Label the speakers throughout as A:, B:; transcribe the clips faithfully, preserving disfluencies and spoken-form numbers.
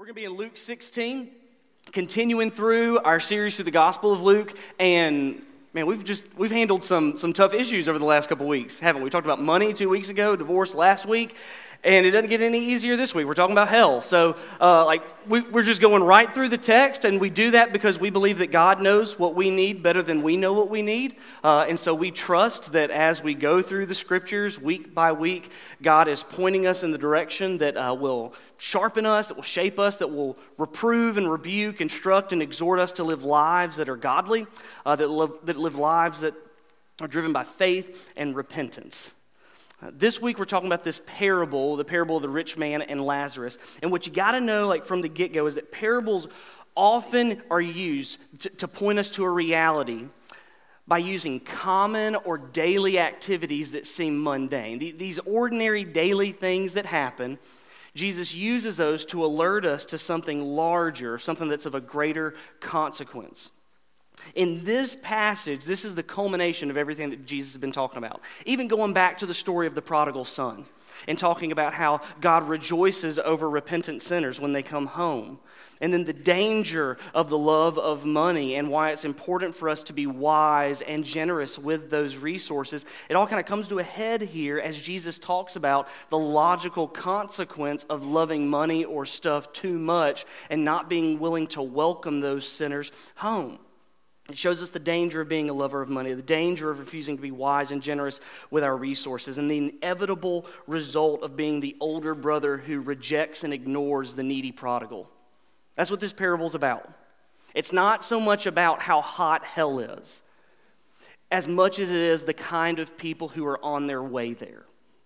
A: We're going to be in Luke sixteen, continuing through our series through the Gospel of Luke, and man, we've just we've handled some some tough issues over the last couple weeks, haven't we? We talked about money two weeks ago, divorce last week, and it doesn't get any easier this week. We're talking about hell. So, uh, like, we, we're just going right through the text, and we do that because we believe that God knows what we need better than we know what we need. Uh, and so we trust that as we go through the Scriptures week by week, God is pointing us in the direction that uh, will sharpen us, that will shape us, that will reprove and rebuke, instruct and exhort us to live lives that are godly, uh, that live, that live lives that are driven by faith and repentance. Uh, this week we're talking about this parable, the parable of the rich man and Lazarus. And what you got to know, like from the get-go, is that parables often are used to, to point us to a reality by using common or daily activities that seem mundane. The, these ordinary daily things that happen, Jesus uses those to alert us to something larger, something that's of a greater consequence. In this passage, this is the culmination of everything that Jesus has been talking about. Even going back to the story of the prodigal son and talking about how God rejoices over repentant sinners when they come home. And then the danger of the love of money and why it's important for us to be wise and generous with those resources. It all kind of comes to a head here as Jesus talks about the logical consequence of loving money or stuff too much and not being willing to welcome those sinners home. It shows us the danger of being a lover of money, the danger of refusing to be wise and generous with our resources, and the inevitable result of being the older brother who rejects and ignores the needy prodigal. That's what this parable's about. It's not so much about how hot hell is, as much as it is the kind of people who are on their way there.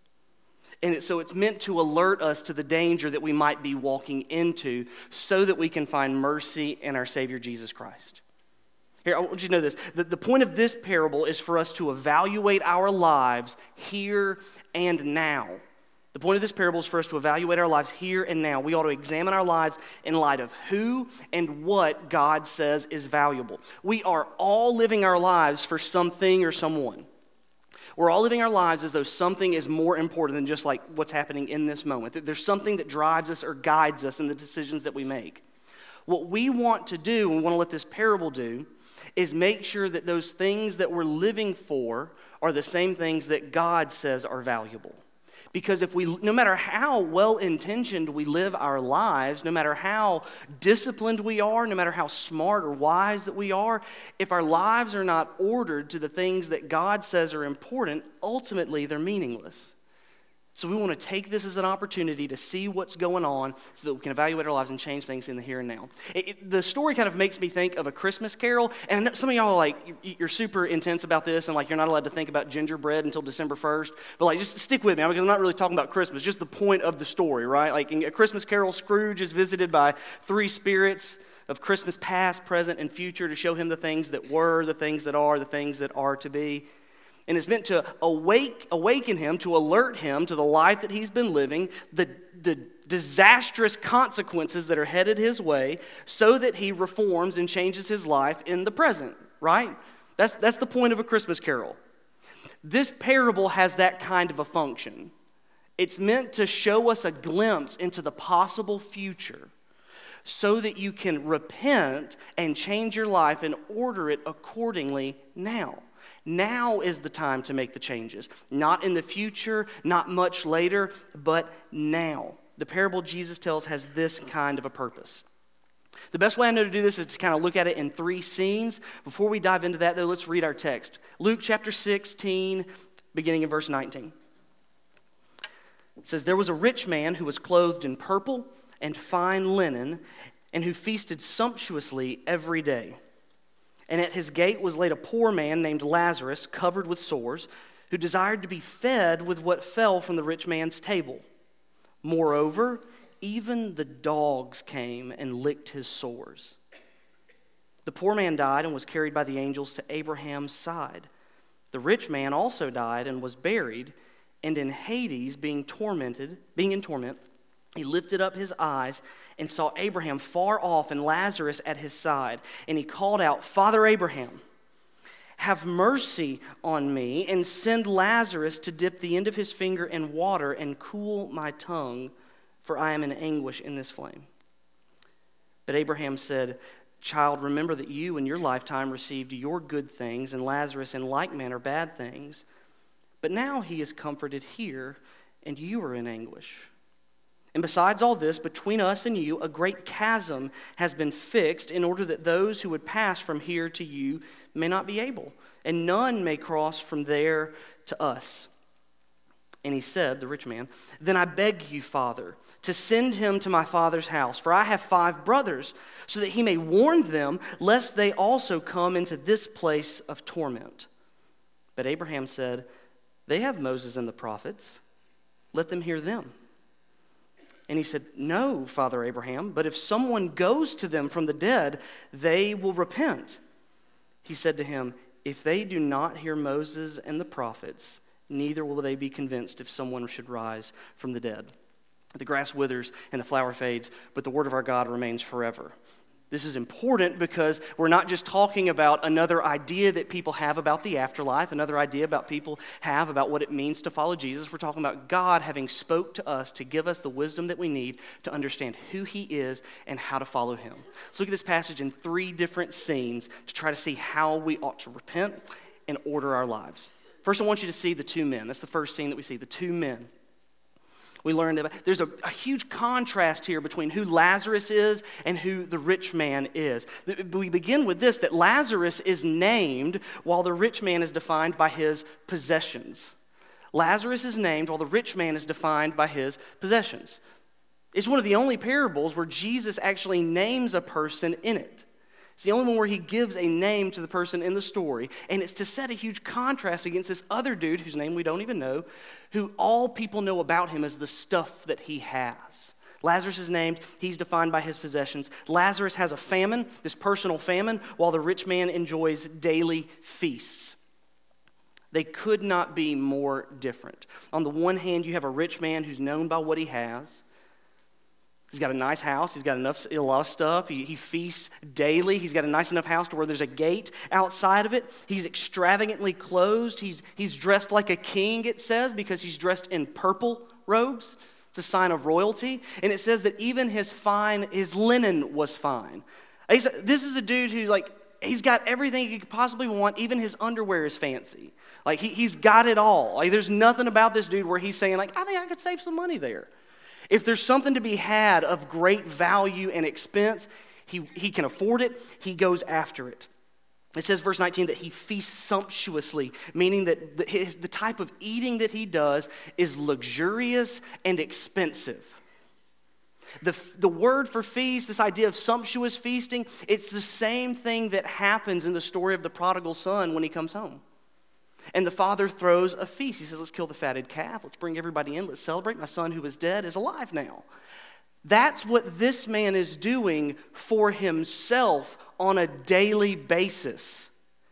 A: And it, so it's meant to alert us to the danger that we might be walking into so that we can find mercy in our Savior Jesus Christ. Here, I want you to know this. The, the point of this parable is for us to evaluate our lives here and now. The point of this parable is for us to evaluate our lives here and now. We ought to examine our lives in light of who and what God says is valuable. We are all living our lives for something or someone. We're all living our lives as though something is more important than just like what's happening in this moment. There's something that drives us or guides us in the decisions that we make. What we want to do, and we want to let this parable do, is make sure that those things that we're living for are the same things that God says are valuable. Because if we, no matter how well-intentioned we live our lives, no matter how disciplined we are, no matter how smart or wise that we are, if our lives are not ordered to the things that God says are important, ultimately they're meaningless. So we want to take this as an opportunity to see what's going on so that we can evaluate our lives and change things in the here and now. It, it, the story kind of makes me think of A Christmas Carol, and some of y'all are like, you're super intense about this, and like you're not allowed to think about gingerbread until December first, but like just stick with me, because I'm not really talking about Christmas, just the point of the story, right? Like in A Christmas Carol, Scrooge is visited by three spirits of Christmas past, present, and future to show him the things that were, the things that are, the things that are to be. And it's meant to awake, awaken him, to alert him to the life that he's been living, the, the disastrous consequences that are headed his way, so that he reforms and changes his life in the present, right? That's, that's the point of A Christmas Carol. This parable has that kind of a function. It's meant to show us a glimpse into the possible future so that you can repent and change your life and order it accordingly now. Now is the time to make the changes. Not in the future, not much later, but now. The parable Jesus tells has this kind of a purpose. The best way I know to do this is to kind of look at it in three scenes. Before we dive into that, though, let's read our text. Luke chapter sixteen, beginning in verse nineteen. It says, "There was a rich man who was clothed in purple and fine linen, and who feasted sumptuously every day. And at his gate was laid a poor man named Lazarus, covered with sores, who desired to be fed with what fell from the rich man's table. Moreover, even the dogs came and licked his sores. The poor man died and was carried by the angels to Abraham's side. The rich man also died and was buried, and in Hades, being tormented, being in torment, he lifted up his eyes and saw Abraham far off and Lazarus at his side. And he called out, 'Father Abraham, have mercy on me and send Lazarus to dip the end of his finger in water and cool my tongue, for I am in anguish in this flame.' But Abraham said, "Child, remember that you in your lifetime received your good things, and Lazarus in like manner bad things. But now he is comforted here, and you are in anguish. And besides all this, between us and you, a great chasm has been fixed in order that those who would pass from here to you may not be able, and none may cross from there to us." And he said, the rich man, "Then I beg you, Father, to send him to my father's house, for I have five brothers, so that he may warn them, lest they also come into this place of torment." But Abraham said, "They have Moses and the prophets. Let them hear them." And he said, "No, Father Abraham, but if someone goes to them from the dead, they will repent." He said to him, "If they do not hear Moses and the prophets, neither will they be convinced if someone should rise from the dead. The grass withers and the flower fades, but the word of our God remains forever." This is important because we're not just talking about another idea that people have about the afterlife, another idea about people have about what it means to follow Jesus. We're talking about God having spoke to us to give us the wisdom that we need to understand who he is and how to follow him. Let's look at this passage in three different scenes to try to see how we ought to repent and order our lives. First, I want you to see the two men. That's the first scene that we see, the two men. We learned about, there's a, a huge contrast here between who Lazarus is and who the rich man is. We begin with this, that Lazarus is named while the rich man is defined by his possessions. Lazarus is named while the rich man is defined by his possessions. It's one of the only parables where Jesus actually names a person in it. It's the only one where he gives a name to the person in the story, and it's to set a huge contrast against this other dude whose name we don't even know, who all people know about him as the stuff that he has. Lazarus is named, he's defined by his possessions. Lazarus has a famine, this personal famine, while the rich man enjoys daily feasts. They could not be more different. On the one hand, you have a rich man who's known by what he has. He's got a nice house. He's got enough, a lot of stuff. He, he feasts daily. He's got a nice enough house to where there's a gate outside of it. He's extravagantly clothed. He's, he's dressed like a king, it says, because he's dressed in purple robes. It's a sign of royalty. And it says that even his fine, his linen was fine. He's, this is a dude who's like, he's got everything he could possibly want. Even his underwear is fancy. Like, he, he's got it all. Like, there's nothing about this dude where he's saying, like, I think I could save some money there. If there's something to be had of great value and expense, he, he can afford it, he goes after it. It says, verse nineteen, that he feasts sumptuously, meaning that the, his, the type of eating that he does is luxurious and expensive. The, the word for feast, this idea of sumptuous feasting, it's the same thing that happens in the story of the prodigal son when he comes home. And the father throws a feast. He says, let's kill the fatted calf. Let's bring everybody in. Let's celebrate. My son who was dead is alive now. That's what this man is doing for himself on a daily basis.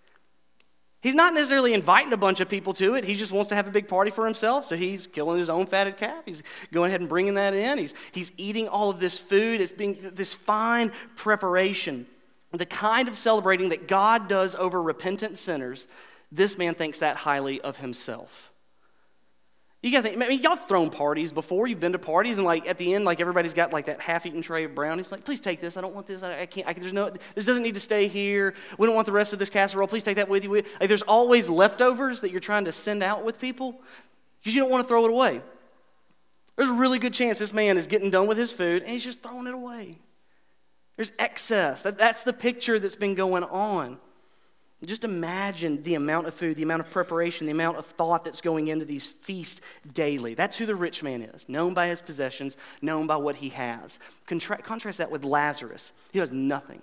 A: He's not necessarily inviting a bunch of people to it. He just wants to have a big party for himself. So he's killing his own fatted calf. He's going ahead and bringing that in. He's, he's eating all of this food. It's being this fine preparation. The kind of celebrating that God does over repentant sinners. This man thinks that highly of himself. You gotta think, I mean, y'all have thrown parties before. You've been to parties, and like at the end, like everybody's got like that half-eaten tray of brownies. Like, please take this. I don't want this. I, I can't. I can, there's no. This doesn't need to stay here. We don't want the rest of this casserole. Please take that with you. Like, there's always leftovers that you're trying to send out with people because you don't want to throw it away. There's a really good chance this man is getting done with his food and he's just throwing it away. There's excess. That, that's the picture that's been going on. Just imagine the amount of food, the amount of preparation, the amount of thought that's going into these feasts daily. That's who the rich man is, known by his possessions, known by what he has. Contra- contrast that with Lazarus. He has nothing.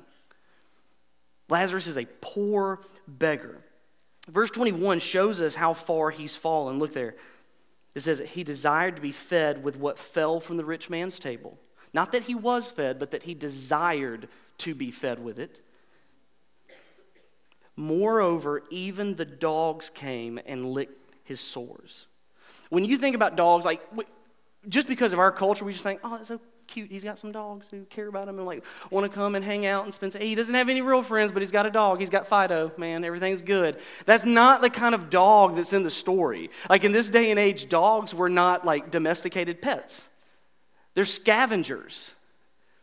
A: Lazarus is a poor beggar. Verse twenty-one shows us how far he's fallen. Look there. It says that he desired to be fed with what fell from the rich man's table. Not that he was fed, but that he desired to be fed with it. Moreover, even the dogs came and licked his sores. When you think about dogs, like just because of our culture, we just think, oh, that's so cute. He's got some dogs who care about him and like want to come and hang out and spend. Hey, he doesn't have any real friends, but he's got a dog. He's got Fido. Man, everything's good. That's not the kind of dog that's in the story. Like in this day and age, dogs were not like domesticated pets. They're scavengers.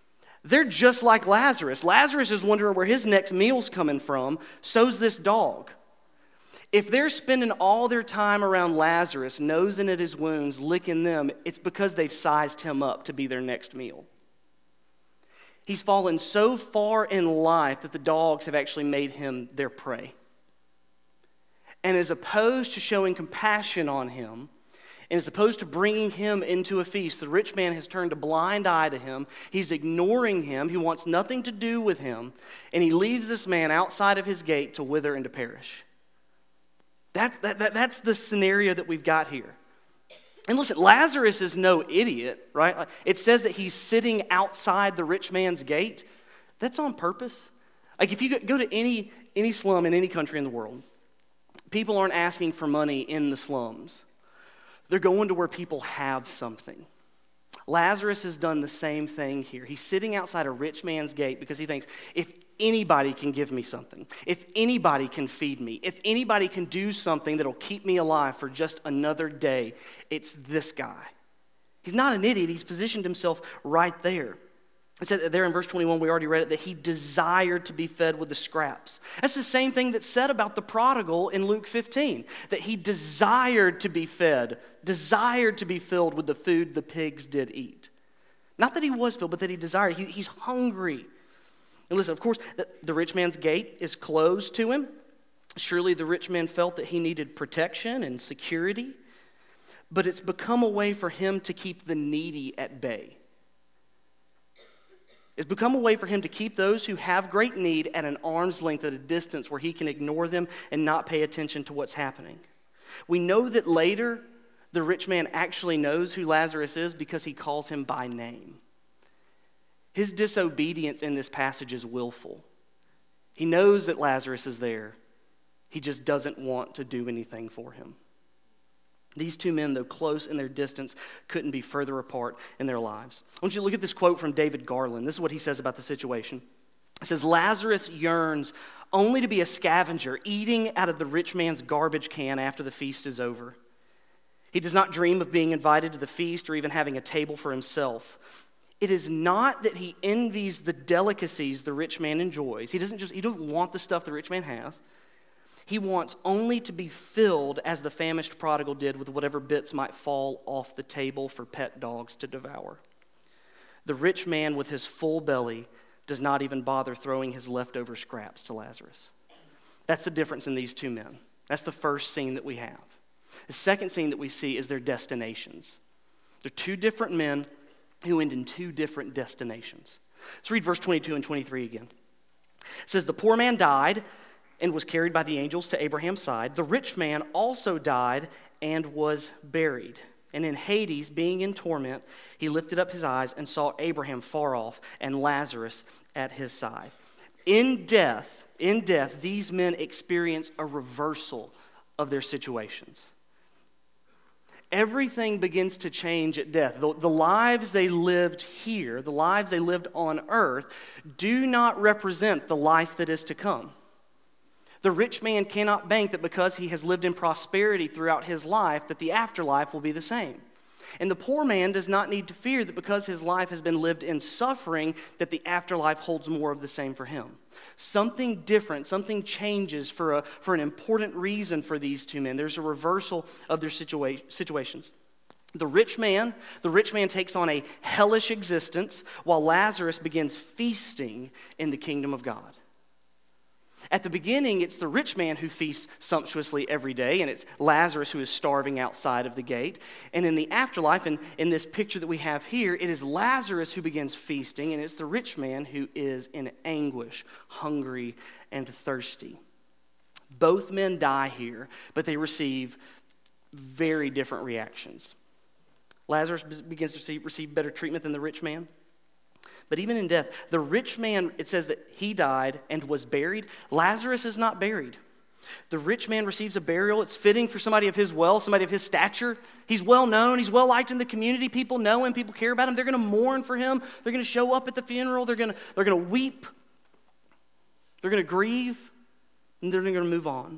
A: They're just like Lazarus. Lazarus is wondering where his next meal's coming from. So's this dog. If they're spending all their time around Lazarus, nosing at his wounds, licking them, it's because they've sized him up to be their next meal. He's fallen so far in life that the dogs have actually made him their prey. And as opposed to showing compassion on him, and as opposed to bringing him into a feast, the rich man has turned a blind eye to him. He's ignoring him. He wants nothing to do with him. And he leaves this man outside of his gate to wither and to perish. That's, that, that, that's the scenario that we've got here. And listen, Lazarus is no idiot, right? It says that he's sitting outside the rich man's gate. That's on purpose. Like if you go to any, any slum in any country in the world, people aren't asking for money in the slums. They're going to where people have something. Lazarus has done the same thing here. He's sitting outside a rich man's gate because he thinks, if anybody can give me something, if anybody can feed me, if anybody can do something that'll keep me alive for just another day, it's this guy. He's not an idiot. He's positioned himself right there. It says there in verse twenty-one, we already read it, that he desired to be fed with the scraps. That's the same thing that's said about the prodigal in Luke fifteen, that he desired to be fed, desired to be filled with the food the pigs did eat. Not that he was filled, but that he desired. He, he's hungry. And listen, of course, the, the rich man's gate is closed to him. Surely the rich man felt that he needed protection and security, but it's become a way for him to keep the needy at bay. It's become a way for him to keep those who have great need at an arm's length, at a distance where he can ignore them and not pay attention to what's happening. We know that later the rich man actually knows who Lazarus is because he calls him by name. His disobedience in this passage is willful. He knows that Lazarus is there. He just doesn't want to do anything for him. These two men, though close in their distance, couldn't be further apart in their lives. I want you to look at this quote from David Garland. This is what he says about the situation. It says, Lazarus yearns only to be a scavenger, eating out of the rich man's garbage can after the feast is over. He does not dream of being invited to the feast or even having a table for himself. It is not that he envies the delicacies the rich man enjoys. He doesn't just, he doesn't want the stuff the rich man has. He wants only to be filled, as the famished prodigal did, with whatever bits might fall off the table for pet dogs to devour. The rich man with his full belly does not even bother throwing his leftover scraps to Lazarus. That's the difference in these two men. That's the first scene that we have. The second scene that we see is their destinations. They're two different men who end in two different destinations. Let's read verse twenty-two and twenty-three again. It says, the poor man died and was carried by the angels to Abraham's side. The rich man also died and was buried. And in Hades, being in torment, he lifted up his eyes and saw Abraham far off and Lazarus at his side. In death, in death, these men experience a reversal of their situations. Everything begins to change at death. The, the lives they lived here, the lives they lived on earth, do not represent the life that is to come. The rich man cannot bank that because he has lived in prosperity throughout his life, that the afterlife will be the same. And the poor man does not need to fear that because his life has been lived in suffering, that the afterlife holds more of the same for him. Something different, something changes for, a, for an important reason for these two men. There's a reversal of their situa- situations. The rich man, the rich man takes on a hellish existence, while Lazarus begins feasting in the kingdom of God. At the beginning, it's the rich man who feasts sumptuously every day, and it's Lazarus who is starving outside of the gate. And in the afterlife, and in this picture that we have here, it is Lazarus who begins feasting, and it's the rich man who is in anguish, hungry, and thirsty. Both men die here, but they receive very different reactions. Lazarus begins to receive, receive better treatment than the rich man. But even in death, the rich man, it says that he died and was buried. Lazarus is not buried. The rich man receives a burial. It's fitting for somebody of his wealth, somebody of his stature. He's well known. He's well liked in the community. People know him. People care about him. They're going to mourn for him. They're going to show up at the funeral. They're going to, they're going to weep. They're going to grieve. And they're going to move on.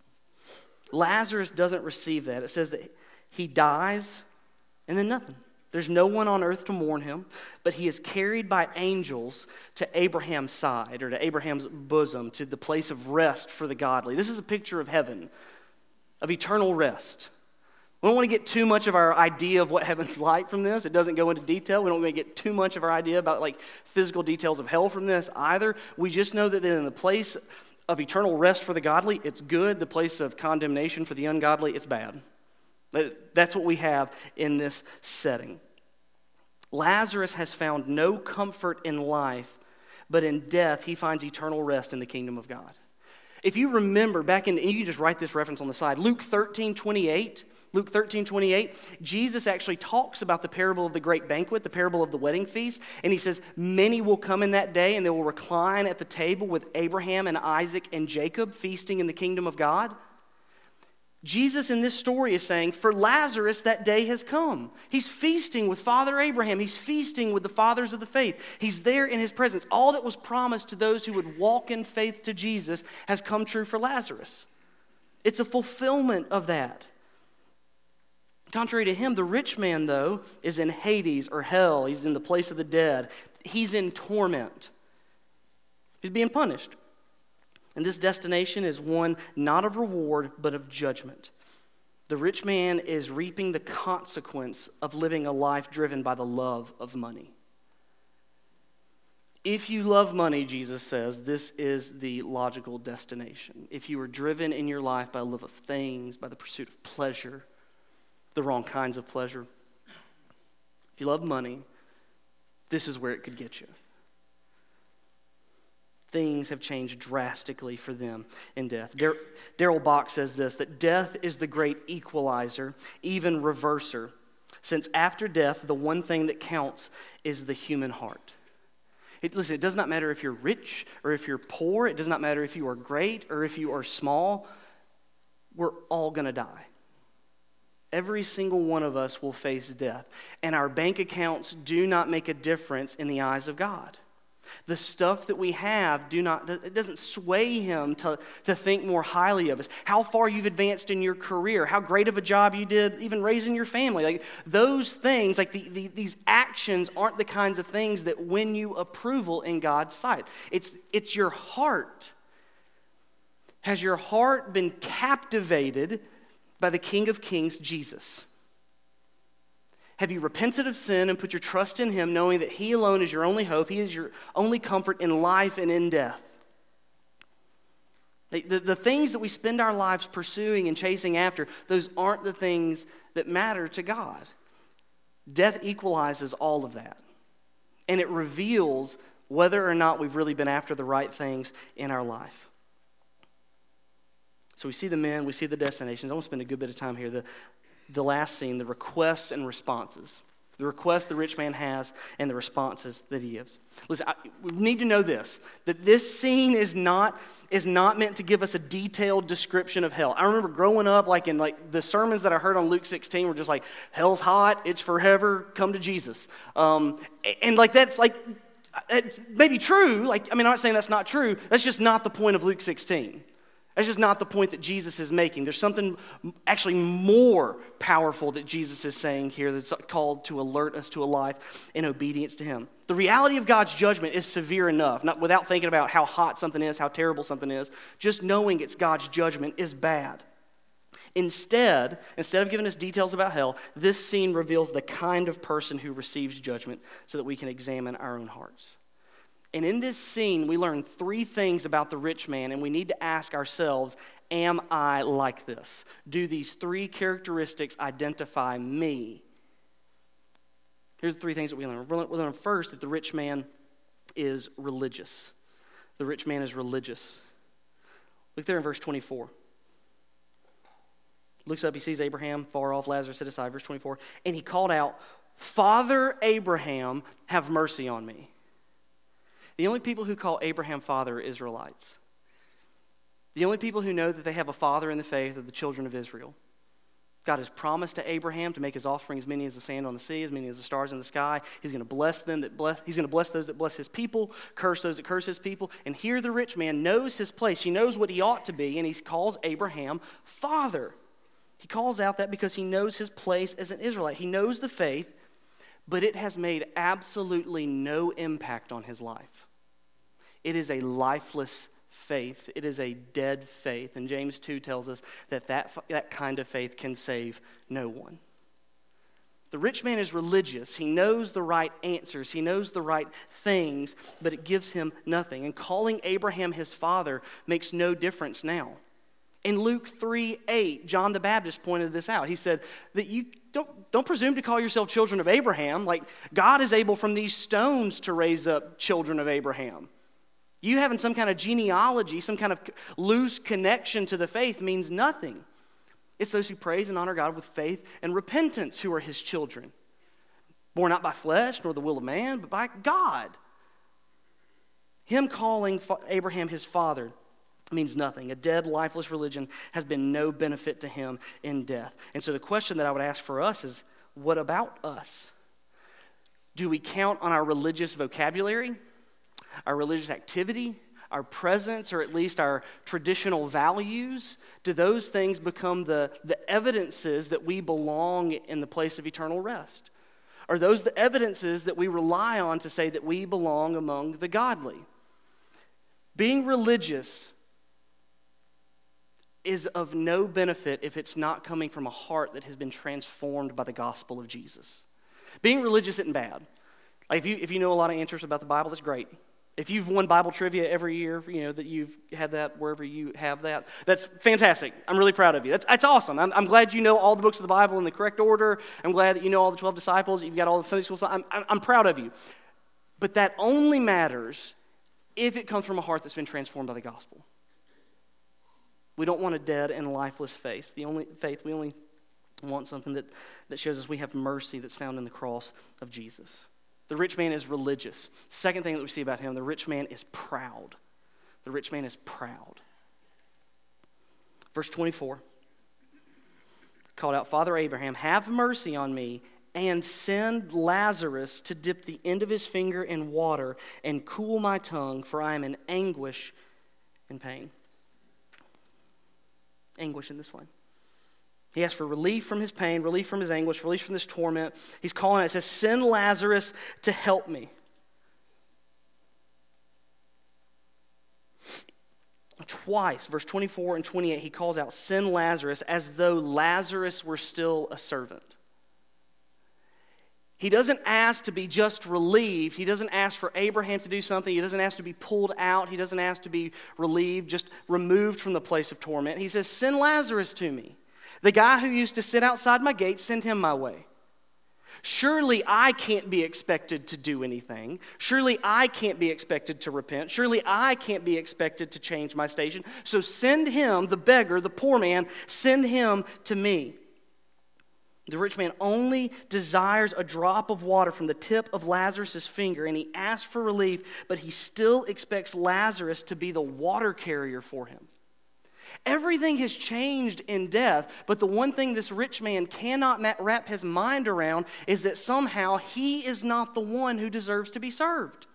A: Lazarus doesn't receive that. It says that he dies and then nothing. There's no one on earth to mourn him, but he is carried by angels to Abraham's side, or to Abraham's bosom, to the place of rest for the godly. This is a picture of heaven, of eternal rest. We don't want to get too much of our idea of what heaven's like from this. It doesn't go into detail. We don't want to get too much of our idea about like physical details of hell from this either. We just know that in the place of eternal rest for the godly, it's good. The place of condemnation for the ungodly, it's bad. That's what we have in this setting. Lazarus has found no comfort in life, but in death he finds eternal rest in the kingdom of God. If you remember back in, and you can just write this reference on the side, Luke thirteen twenty-eight, Luke thirteen twenty-eight, Jesus actually talks about the parable of the great banquet, the parable of the wedding feast, and he says, many will come in that day and they will recline at the table with Abraham and Isaac and Jacob feasting in the kingdom of God. Jesus in this story is saying, for Lazarus, that day has come. He's feasting with Father Abraham. He's feasting with the fathers of the faith. He's there in his presence. All that was promised to those who would walk in faith to Jesus has come true for Lazarus. It's a fulfillment of that. Contrary to him, the rich man, though, is in Hades or hell. He's in the place of the dead. He's in torment. He's being punished. And this destination is one not of reward, but of judgment. The rich man is reaping the consequence of living a life driven by the love of money. If you love money, Jesus says, this is the logical destination. If you are driven in your life by love of things, by the pursuit of pleasure, the wrong kinds of pleasure, if you love money, this is where it could get you. Things have changed drastically for them in death. Dar- Darrell Bock says this, that death is the great equalizer, even reverser, since after death, the one thing that counts is the human heart. It, listen, it does not matter if you're rich or if you're poor. It does not matter if you are great or if you are small. We're all going to die. Every single one of us will face death. And our bank accounts do not make a difference in the eyes of God. The stuff that we have do not, it doesn't sway him to, to think more highly of us. How far you've advanced in your career, how great of a job you did even raising your family. Like those things, like the, the, these actions aren't the kinds of things that win you approval in God's sight. It's, it's your heart. Has your heart been captivated by the King of Kings, Jesus? Have you repented of sin and put your trust in him, knowing that he alone is your only hope, he is your only comfort in life and in death? The, the, the things that we spend our lives pursuing and chasing after, those aren't the things that matter to God. Death equalizes all of that. And it reveals whether or not we've really been after the right things in our life. So we see the men, we see the destinations. I want to spend a good bit of time here. The The last scene, the requests and responses. The request the rich man has and the responses that he gives. Listen, I, we need to know this, that this scene is not, is not meant to give us a detailed description of hell. I remember growing up, like in like the sermons that I heard on Luke sixteen were just like, hell's hot, it's forever, come to Jesus. Um, and like that's like, it may be true, like, I mean, I'm not saying that's not true, that's just not the point of Luke sixteen. That's just not the point that Jesus is making. There's something actually more powerful that Jesus is saying here that's called to alert us to a life in obedience to him. The reality of God's judgment is severe enough, not without thinking about how hot something is, how terrible something is. Just knowing it's God's judgment is bad. Instead, instead of giving us details about hell, this scene reveals the kind of person who receives judgment so that we can examine our own hearts. And in this scene, we learn three things about the rich man, and we need to ask ourselves, am I like this? Do these three characteristics identify me? Here's the three things that we learn. We learn first that the rich man is religious. The rich man is religious. Look there in verse twenty-four. Looks up, he sees Abraham far off, Lazarus at his side, verse twenty-four, and he called out, Father Abraham, have mercy on me. The only people who call Abraham father are Israelites. The only people who know that they have a father in the faith are the children of Israel. God has promised to Abraham to make his offspring as many as the sand on the sea, as many as the stars in the sky. He's going to bless them that bless, he's going to bless those that bless his people, curse those that curse his people. And here the rich man knows his place. He knows what he ought to be, and he calls Abraham father. He calls out that because he knows his place as an Israelite. He knows the faith, but it has made absolutely no impact on his life. It is a lifeless faith. It is a dead faith. And James two tells us that that, that kind of faith can save no one. The rich man is religious. He knows the right answers. He knows the right things, but it gives him nothing. And calling Abraham his father makes no difference now. In Luke three eight, John the Baptist pointed this out. He said that you don't, don't presume to call yourself children of Abraham. Like, God is able from these stones to raise up children of Abraham. You having some kind of genealogy, some kind of loose connection to the faith means nothing. It's those who praise and honor God with faith and repentance who are his children. Born not by flesh nor the will of man, but by God. Him calling Abraham his father means nothing. A dead, lifeless religion has been no benefit to him in death. And so the question that I would ask for us is, what about us? Do we count on our religious vocabulary, our religious activity, our presence, or at least our traditional values? Do those things become the, the evidences that we belong in the place of eternal rest? Are those the evidences that we rely on to say that we belong among the godly? Being religious is of no benefit if it's not coming from a heart that has been transformed by the gospel of Jesus. Being religious isn't bad. Like if you if you know a lot of answers about the Bible, that's great. If you've won Bible trivia every year, you know, that you've had that wherever you have that, that's fantastic. I'm really proud of you. That's, that's awesome. I'm, I'm glad you know all the books of the Bible in the correct order. I'm glad that you know all the twelve disciples. You've got all the Sunday school stuff. I'm, I'm, I'm proud of you. But that only matters if it comes from a heart that's been transformed by the gospel. We don't want a dead and lifeless faith. The only faith, we only want something that, that shows us we have mercy that's found in the cross of Jesus. The rich man is religious. Second thing that we see about him, the rich man is proud. The rich man is proud. Verse twenty-four, called out, Father Abraham, have mercy on me and send Lazarus to dip the end of his finger in water and cool my tongue, for I am in anguish and pain. Anguish in this one. He asks for relief from his pain, relief from his anguish, relief from this torment. He's calling it, it says, send Lazarus to help me. Twice, verse twenty-four and twenty-eight, he calls out, send Lazarus, as though Lazarus were still a servant. He doesn't ask to be just relieved. He doesn't ask for Abraham to do something. He doesn't ask to be pulled out. He doesn't ask to be relieved, just removed from the place of torment. He says, send Lazarus to me. The guy who used to sit outside my gate, send him my way. Surely I can't be expected to do anything. Surely I can't be expected to repent. Surely I can't be expected to change my station. So send him, the beggar, the poor man, send him to me. The rich man only desires a drop of water from the tip of Lazarus' finger, and he asks for relief, but he still expects Lazarus to be the water carrier for him. Everything has changed in death, but the one thing this rich man cannot wrap his mind around is that somehow he is not the one who deserves to be served.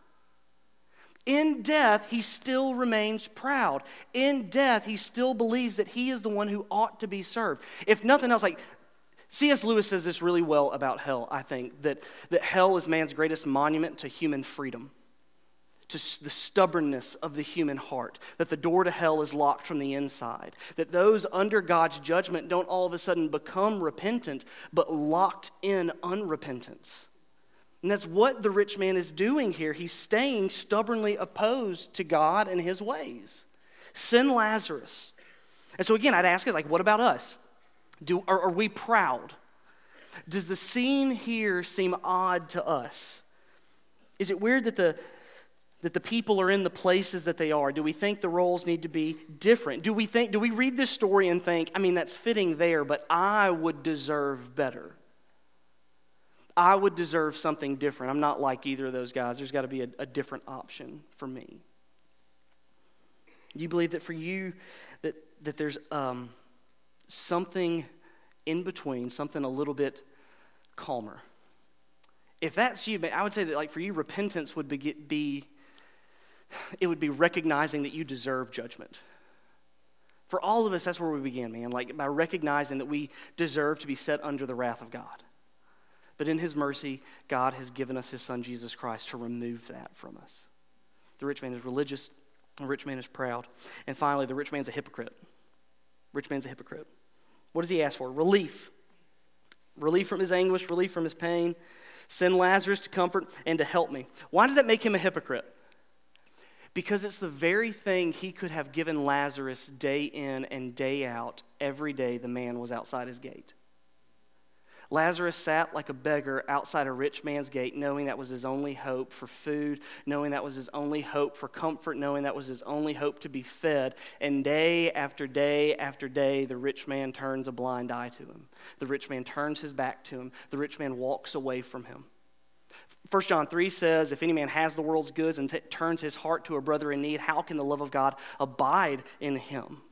A: In death, he still remains proud. In death, he still believes that he is the one who ought to be served. If nothing else, like C S Lewis says this really well about hell, I think, that, that hell is man's greatest monument to human freedom, to the stubbornness of the human heart, that the door to hell is locked from the inside, that those under God's judgment don't all of a sudden become repentant, but locked in unrepentance. And that's what the rich man is doing here. He's staying stubbornly opposed to God and his ways. Send Lazarus. And so again, I'd ask it, like, what about us? Do, are, are we proud? Does the scene here seem odd to us? Is it weird that the that the people are in the places that they are? Do we think the roles need to be different? Do we think? Do we read this story and think, I mean, that's fitting there, but I would deserve better. I would deserve something different. I'm not like either of those guys. There's got to be a, a different option for me. Do you believe that for you, that that there's um, something in between, something a little bit calmer? If that's you, I would say that, like, for you, repentance would be, be it would be recognizing that you deserve judgment. For all of us, that's where we begin, man, like by recognizing that we deserve to be set under the wrath of God. But in his mercy, God has given us his son, Jesus Christ, to remove that from us. The rich man is religious. The rich man is proud. And finally, the rich man's a hypocrite. Rich man's a hypocrite. What does he ask for? Relief. Relief from his anguish, relief from his pain. Send Lazarus to comfort and to help me. Why does that make him a hypocrite? Because it's the very thing he could have given Lazarus day in and day out every day the man was outside his gate. Lazarus sat like a beggar outside a rich man's gate, knowing that was his only hope for food, knowing that was his only hope for comfort, knowing that was his only hope to be fed. And day after day after day, the rich man turns a blind eye to him. The rich man turns his back to him. The rich man walks away from him. First John three says, if any man has the world's goods and t- turns his heart to a brother in need, how can the love of God abide in him?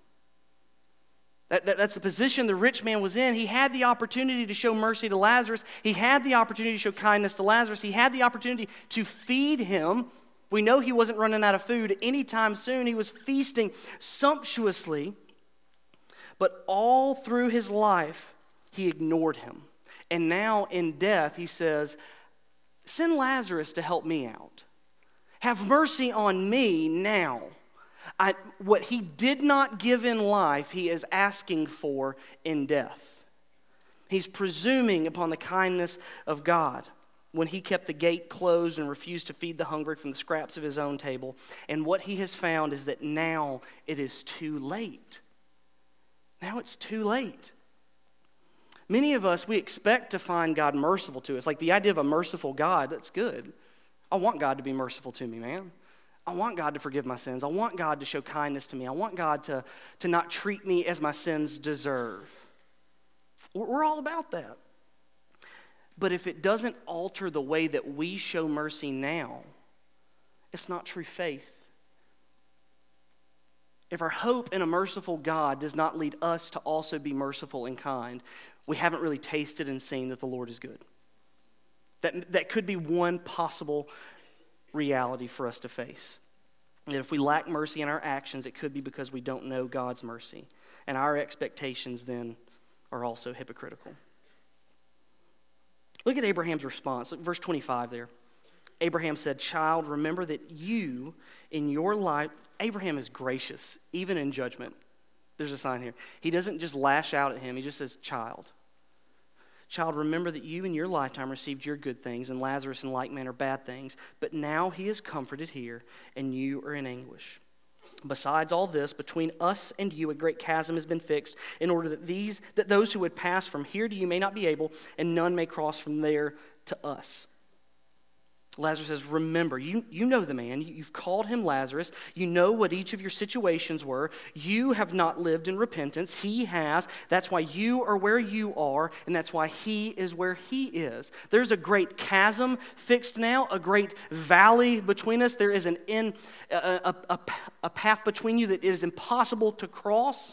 A: That, that, that's the position the rich man was in. He had the opportunity to show mercy to Lazarus. He had the opportunity to show kindness to Lazarus. He had the opportunity to feed him. We know he wasn't running out of food anytime soon. He was feasting sumptuously. But all through his life, he ignored him. And now in death, he says, send Lazarus to help me out. Have mercy on me now. I, what he did not give in life, he is asking for in death. He's presuming upon the kindness of God when he kept the gate closed and refused to feed the hungry from the scraps of his own table. And what he has found is that now it is too late. Now it's too late. Many of us, we expect to find God merciful to us. Like the idea of a merciful God, that's good. I want God to be merciful to me, man. I want God to forgive my sins. I want God to show kindness to me. I want God to, to not treat me as my sins deserve. We're all about that. But if it doesn't alter the way that we show mercy now, it's not true faith. If our hope in a merciful God does not lead us to also be merciful and kind, we haven't really tasted and seen that the Lord is good. That, that could be one possible reality for us to face. That if we lack mercy in our actions, it could be because we don't know God's mercy. And our expectations then are also hypocritical. Look at Abraham's response. Look, verse twenty-five there. Abraham said, child, remember that you in your life, Abraham is gracious, even in judgment. There's a sign here. He doesn't just lash out at him. He just says, child. Child, remember that you in your lifetime received your good things, and Lazarus in like manner bad things, but now he is comforted here, and you are in anguish. Besides all this, between us and you a great chasm has been fixed, in order that these that those who would pass from here to you may not be able, and none may cross from there to us. Lazarus says, remember, you, you know the man. You've called him Lazarus. You know what each of your situations were. You have not lived in repentance. He has. That's why you are where you are, and that's why he is where he is. There's a great chasm fixed now, a great valley between us. There is an in, a, a, a, a path between you that it is impossible to cross.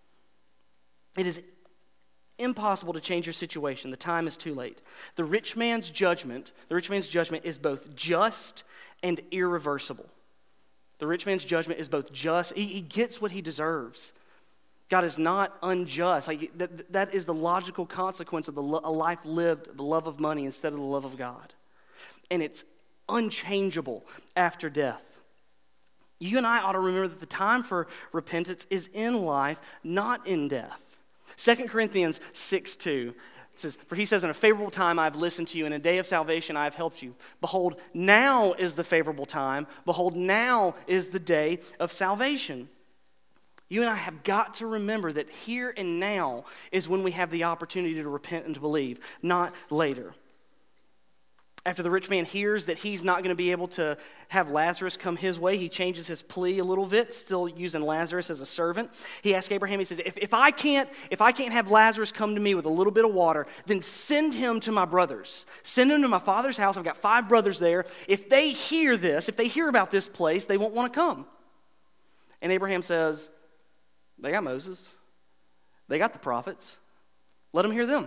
A: It is impossible to change your situation. The time is too late. The rich man's judgment, the rich man's judgment is both just and irreversible. The rich man's judgment is both just. He, he gets what he deserves. God is not unjust. Like that, that is the logical consequence of the lo- a life lived, the love of money instead of the love of God. And it's unchangeable after death. You and I ought to remember that the time for repentance is in life, not in death. Second Corinthians six two says, for he says, in a favorable time I have listened to you, in a day of salvation I have helped you. Behold, now is the favorable time. Behold, now is the day of salvation. You and I have got to remember that here and now is when we have the opportunity to repent and to believe, not later. After the rich man hears that he's not going to be able to have Lazarus come his way, he changes his plea a little bit, still using Lazarus as a servant. He asks Abraham, he says, if, if I can't, if I can't have Lazarus come to me with a little bit of water, then send him to my brothers. Send him to my father's house. I've got five brothers there. If they hear this, if they hear about this place, they won't want to come. And Abraham says, they got Moses. They got the prophets. Let them hear them.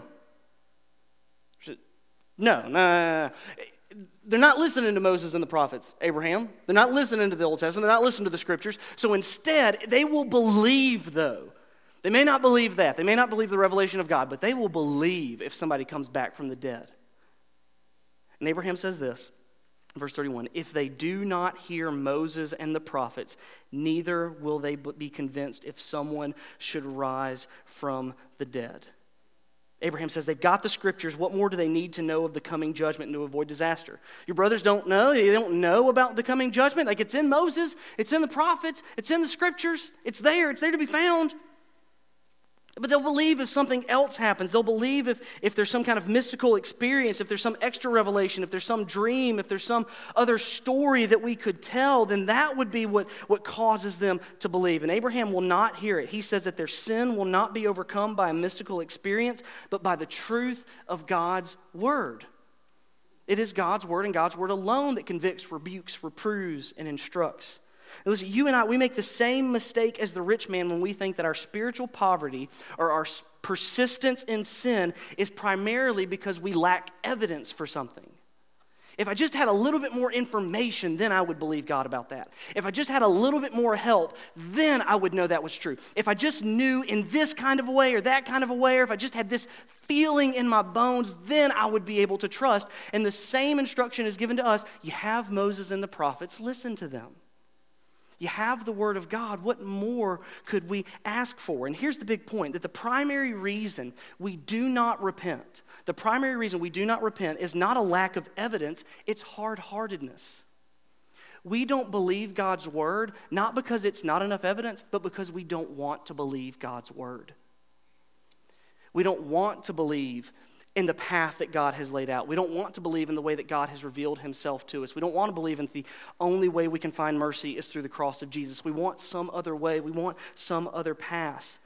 A: No, no, no, no. They're not listening to Moses and the prophets, Abraham. They're not listening to the Old Testament. They're not listening to the scriptures. So instead, they will believe, though. They may not believe that. They may not believe the revelation of God, but they will believe if somebody comes back from the dead. And Abraham says this, verse thirty-one, if they do not hear Moses and the prophets, neither will they be convinced if someone should rise from the dead. Abraham says they've got the scriptures. What more do they need to know of the coming judgment and to avoid disaster? Your brothers don't know. They don't know about the coming judgment. Like, it's in Moses. It's in the prophets. It's in the scriptures. It's there. It's there to be found. But they'll believe if something else happens. They'll believe if, if there's some kind of mystical experience, if there's some extra revelation, if there's some dream, if there's some other story that we could tell, then that would be what, what causes them to believe. And Abraham will not hear it. He says that their sin will not be overcome by a mystical experience, but by the truth of God's word. It is God's word and God's word alone that convicts, rebukes, reproves, and instructs. And listen, you and I, we make the same mistake as the rich man when we think that our spiritual poverty or our persistence in sin is primarily because we lack evidence for something. If I just had a little bit more information, then I would believe God about that. If I just had a little bit more help, then I would know that was true. If I just knew in this kind of a way or that kind of a way, or if I just had this feeling in my bones, then I would be able to trust. And the same instruction is given to us. You have Moses and the prophets, listen to them. You have the word of God. What more could we ask for? And here's the big point, that the primary reason we do not repent, the primary reason we do not repent is not a lack of evidence, it's hard-heartedness. We don't believe God's word, not because it's not enough evidence, but because we don't want to believe God's word. We don't want to believe in the path that God has laid out. We don't want to believe in the way that God has revealed himself to us. We don't want to believe in the only way we can find mercy is through the cross of Jesus. We want some other way. We want some other path.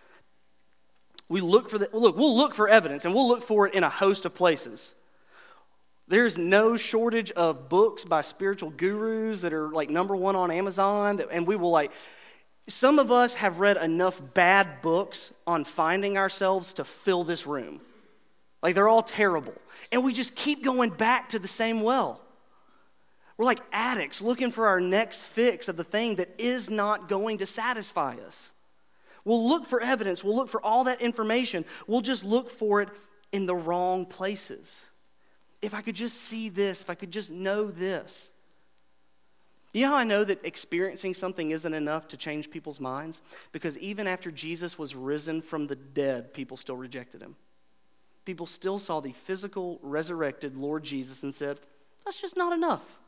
A: We look for the, look, we'll look for evidence, and we'll look for it in a host of places. There's no shortage of books by spiritual gurus that are like number one on Amazon, that, and we will like, some of us have read enough bad books on finding ourselves to fill this room. Like, they're all terrible. And we just keep going back to the same well. We're like addicts looking for our next fix of the thing that is not going to satisfy us. We'll look for evidence. We'll look for all that information. We'll just look for it in the wrong places. If I could just see this, if I could just know this. You know how I know that experiencing something isn't enough to change people's minds? Because even after Jesus was risen from the dead, people still rejected him. People still saw the physical, resurrected Lord Jesus and said, that's just not enough.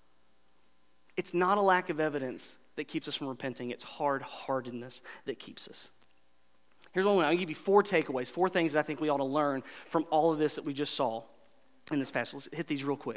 A: It's not a lack of evidence that keeps us from repenting. It's hard-heartedness that keeps us. Here's one. I'll give you four takeaways, four things that I think we ought to learn from all of this that we just saw in this passage. Let's hit these real quick.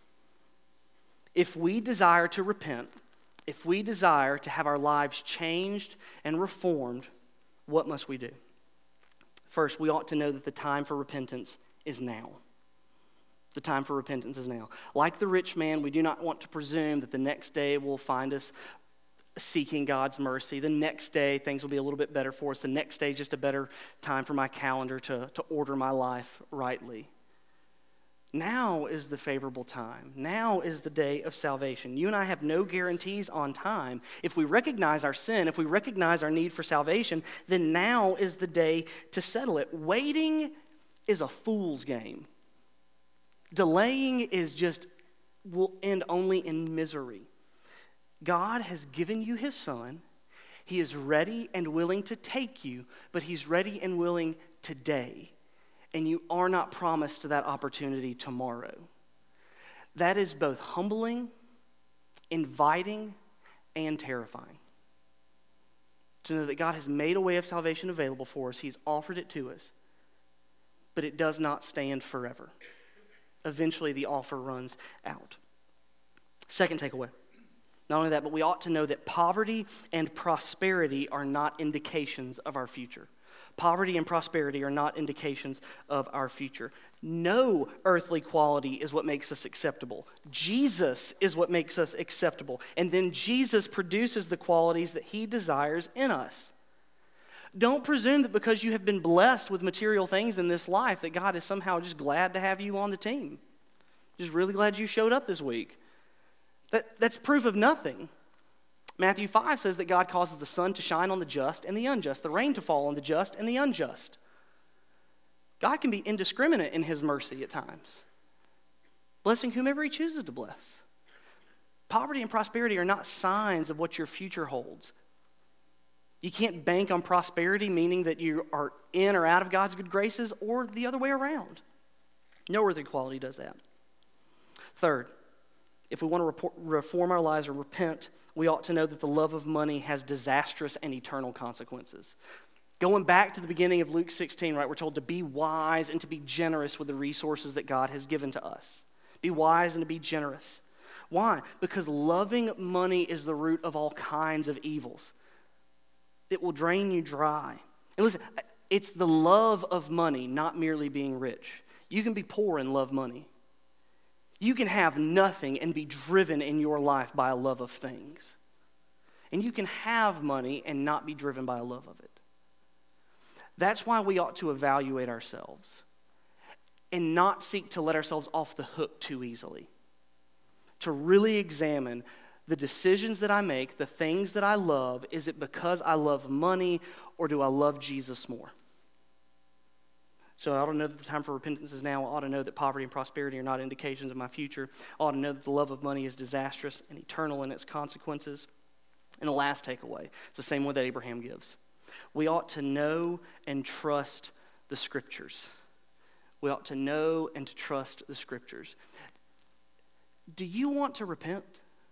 A: If we desire to repent, if we desire to have our lives changed and reformed, what must we do? First, we ought to know that the time for repentance is now. The time for repentance is now. Like the rich man, we do not want to presume that the next day will find us seeking God's mercy. The next day, things will be a little bit better for us. The next day is just a better time for my calendar to, to order my life rightly. Now is the favorable time. Now is the day of salvation. You and I have no guarantees on time. If we recognize our sin, if we recognize our need for salvation, then now is the day to settle it. Waiting is a fool's game. Delaying is just, will end only in misery. God has given you his son. He is ready and willing to take you, but he's ready and willing today. And you are not promised that opportunity tomorrow. That is both humbling, inviting, and terrifying. To know that God has made a way of salvation available for us. He's offered it to us. But it does not stand forever. Eventually the offer runs out. Second takeaway. Not only that, but we ought to know that poverty and prosperity are not indications of our future. Poverty and prosperity are not indications of our future. No earthly quality is what makes us acceptable. Jesus is what makes us acceptable. And then Jesus produces the qualities that he desires in us. Don't presume that because you have been blessed with material things in this life that God is somehow just glad to have you on the team. Just really glad you showed up this week. That, that's proof of nothing. Matthew five says that God causes the sun to shine on the just and the unjust, the rain to fall on the just and the unjust. God can be indiscriminate in his mercy at times. blessing whomever he chooses to bless. Poverty and prosperity are not signs of what your future holds. You can't bank on prosperity, meaning that you are in or out of God's good graces, or the other way around. No earthly quality does that. Third, if we want to report, reform our lives or repent, we ought to know that the love of money has disastrous and eternal consequences. Going back to the beginning of Luke sixteen, right, we're told to be wise and to be generous with the resources that God has given to us. Be wise and to be generous. Why? Because loving money is the root of all kinds of evils. It will drain you dry. And listen, it's the love of money, not merely being rich. You can be poor and love money. You can have nothing and be driven in your life by a love of things. And you can have money and not be driven by a love of it. That's why we ought to evaluate ourselves and not seek to let ourselves off the hook too easily. To really examine the decisions that I make, the things that I love, is it because I love money or do I love Jesus more? So I ought to know that the time for repentance is now. I ought to know that poverty and prosperity are not indications of my future. I ought to know that the love of money is disastrous and eternal in its consequences. And the last takeaway, it's the same one that Abraham gives. We ought to know and trust the Scriptures. We ought to know and to trust the Scriptures. Do you want to repent?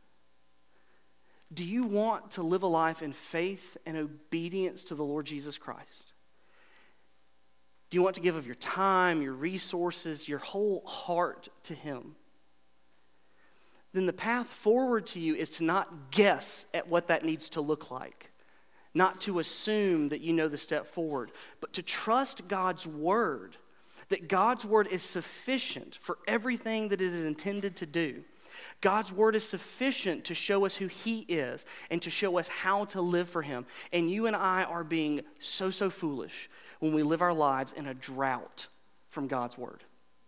A: Do you want to live a life in faith and obedience to the Lord Jesus Christ? Do you want to give of your time, your resources, your whole heart to Him? Then the path forward to you is to not guess at what that needs to look like. Not to assume that you know the step forward, but to trust God's Word. That God's Word is sufficient for everything that it is intended to do. God's Word is sufficient to show us who He is and to show us how to live for Him. And you and I are being so, so foolish when we live our lives in a drought from God's Word.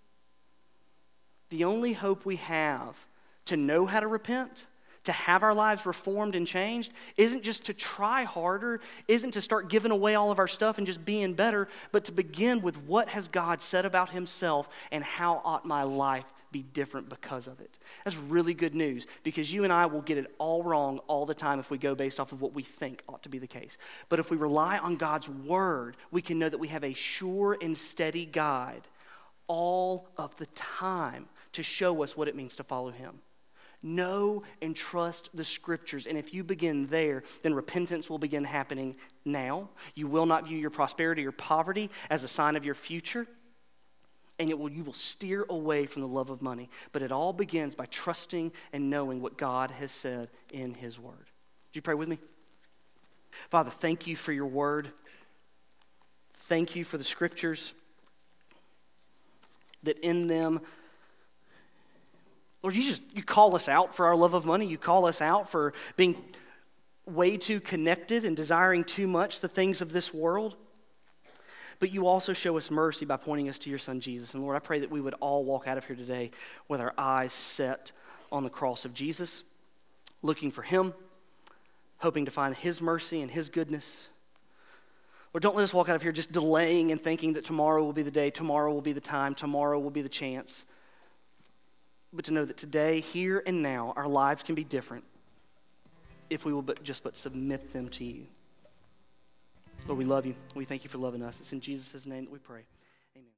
A: The only hope we have to know how to repent, to have our lives reformed and changed, isn't just to try harder, isn't to start giving away all of our stuff and just being better, but to begin with what has God said about Himself and how ought my life be different because of it. That's really good news, because you and I will get it all wrong all the time if we go based off of what we think ought to be the case. But if we rely on God's Word, we can know that we have a sure and steady guide all of the time to show us what it means to follow Him. Know and trust the Scriptures. And if you begin there, then repentance will begin happening now. You will not view your prosperity or poverty as a sign of your future. And it will, you will steer away from the love of money. But it all begins by trusting and knowing what God has said in His Word. Would you pray with me? Father, thank you for your Word. Thank you for the Scriptures. That in them, Lord, you just you call us out for our love of money. You call us out for being way too connected and desiring too much the things of this world. But you also show us mercy by pointing us to your Son, Jesus. And Lord, I pray that we would all walk out of here today with our eyes set on the cross of Jesus, looking for Him, hoping to find His mercy and His goodness. Lord, don't let us walk out of here just delaying and thinking that tomorrow will be the day, tomorrow will be the time, tomorrow will be the chance. But to know that today, here and now, our lives can be different if we will but just but submit them to you. Lord, we love you. We thank you for loving us. It's in Jesus' name that we pray.